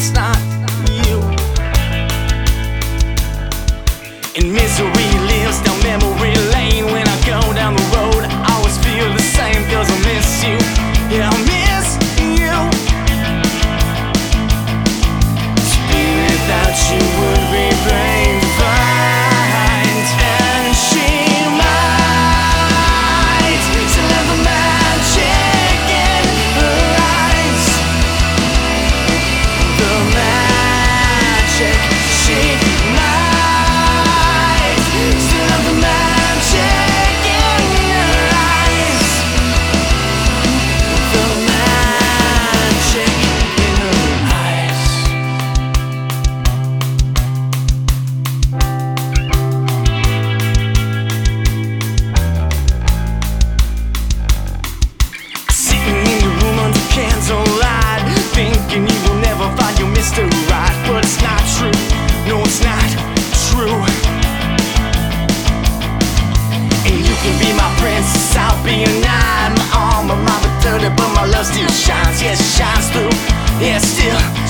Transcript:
it's not you. And misery lives down memory lane. When I go down the road, I always feel the same, 'cause I miss you. Yeah, I miss you. To be without you would be pain to find. And she might still have the magic in her eyes. The magic. She might still have the magic in her eyes. The magic in her eyes. Sitting in your room under candlelight, thinking you will never find your Mr. Right. But it's not true, no it's not true. And you can be my princess, I'll be your knight. My armor might be dirty, but my love still shines. Yes, it shines through, yeah, still